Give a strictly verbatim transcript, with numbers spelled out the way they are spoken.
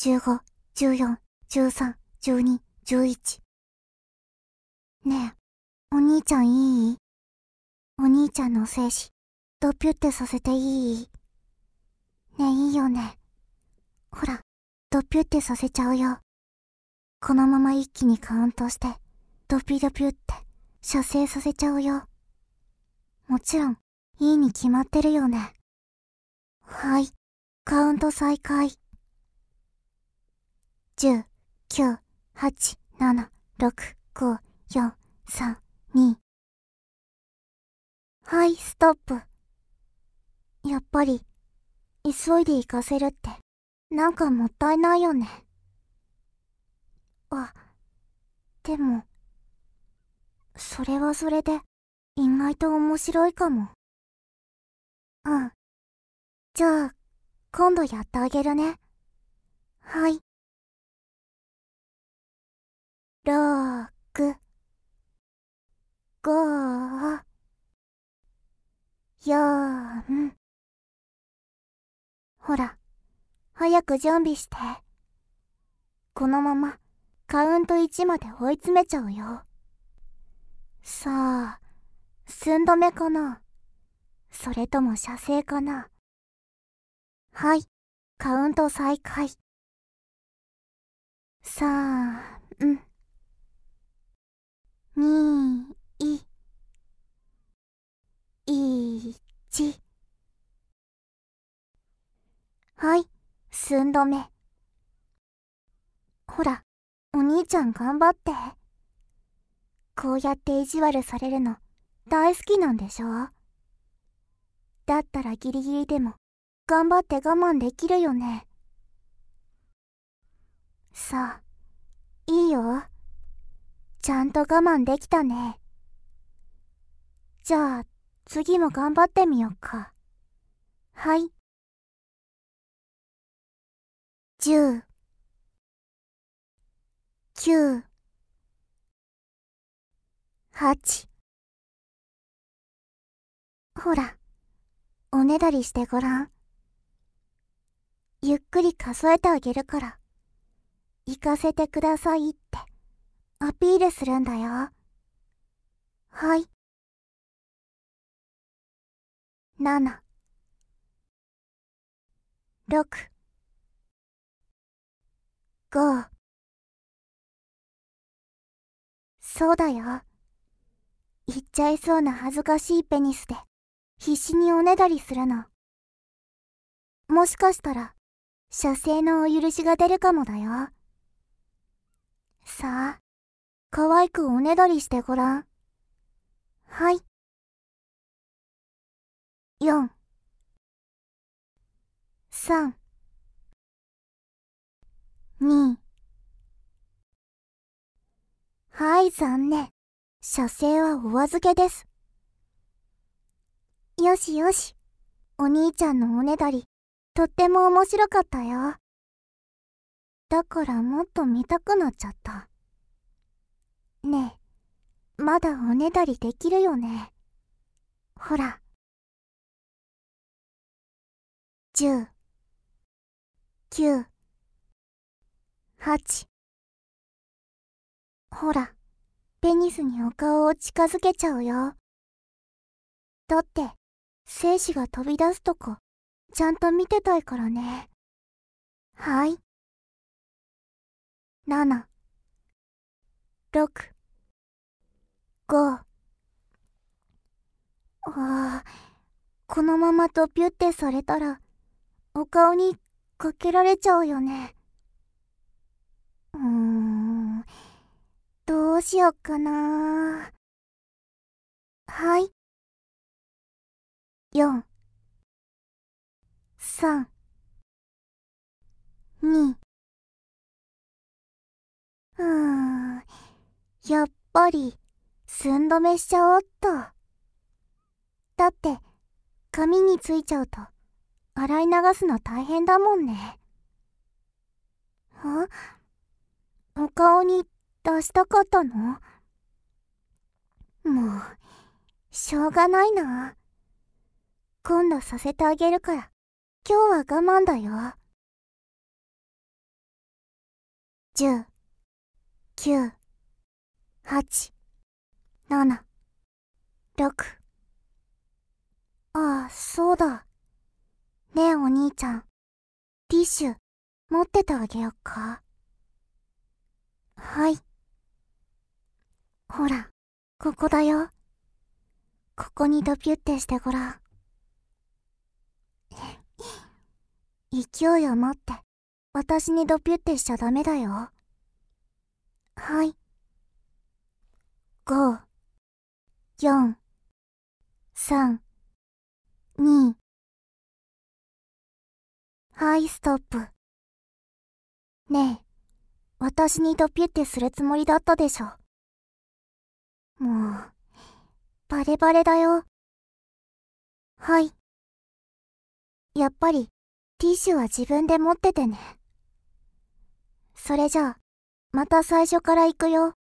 じゅうご、じゅうよん、じゅうさん、じゅうに、じゅういち。ねえ、お兄ちゃんいい？お兄ちゃんの精子、ドピュってさせていい？ねえ、いいよね。ほら、ドピュってさせちゃうよ。このまま一気にカウントして、ドピドピュって射精させちゃうよ。もちろん、いいに決まってるよね。はい、カウント再開。じゅう、きゅう、はち、なな、ろく、ご、よん、さん、に。はい、ストップ。やっぱり、急いで行かせるって、なんかもったいないよね。あ、でも、それはそれで、意外と面白いかも。うん。じゃあ、今度やってあげるね。はい。ろく、ご、よん。ほら、早く準備して。このまま、カウントいちまで追い詰めちゃうよ。さあ、寸止めかな？それとも射精かな？はい、カウント再開。さん、に、いち。はい、寸止め。ほら、お兄ちゃん頑張って。こうやって意地悪されるの大好きなんでしょ？だったらギリギリでも頑張って我慢できるよね。さあ、いいよ。ちゃんと我慢できたね。じゃあ、次も頑張ってみよっか。はい。じゅう、きゅう、はち。ほら、おねだりしてごらん。ゆっくり数えてあげるから、行かせてくださいってアピールするんだよ。はい。なな、ろく、ご。そうだよ。言っちゃいそうな恥ずかしいペニスで必死におねだりするの。もしかしたら射精のお許しが出るかもだよ。さあ、可愛くおねだりしてごらん。はい。よん、さん、に。はい、残念。射精はお預けです。よしよし。お兄ちゃんのおねだり、とっても面白かったよ。だからもっと見たくなっちゃった。ねえ、まだおねだりできるよね。ほら。じゅう、きゅう、はち。ほら、ペニスにお顔を近づけちゃうよ。だって、精子が飛び出すとこ、ちゃんと見てたいからね。はい。なな、ろく、ご。ああ、このままドピュってされたら、お顔にかけられちゃうよね。うーん、どうしよっかな。はい。よん、さん、に。うーん、やっぱり、寸止めしちゃおっと。だって、髪についちゃうと、洗い流すの大変だもんね。あ？お顔に出したかったの？もう、しょうがないな。今度させてあげるから、今日は我慢だよ。 じゅう、きゅう、はち、なな、ろく。ああ、そうだ。ねえお兄ちゃん、ティッシュ持っててあげよっか。はい。ほら、ここだよ。ここにドピュってしてごらん。勢いを持って、私にドピュってしちゃダメだよ。はい。ご、よん、さん、に。はい、ストップ。ねえ、私にドピュってするつもりだったでしょ。もう、バレバレだよ。はい。やっぱり、ティッシュは自分で持っててね。それじゃあ、また最初から行くよ。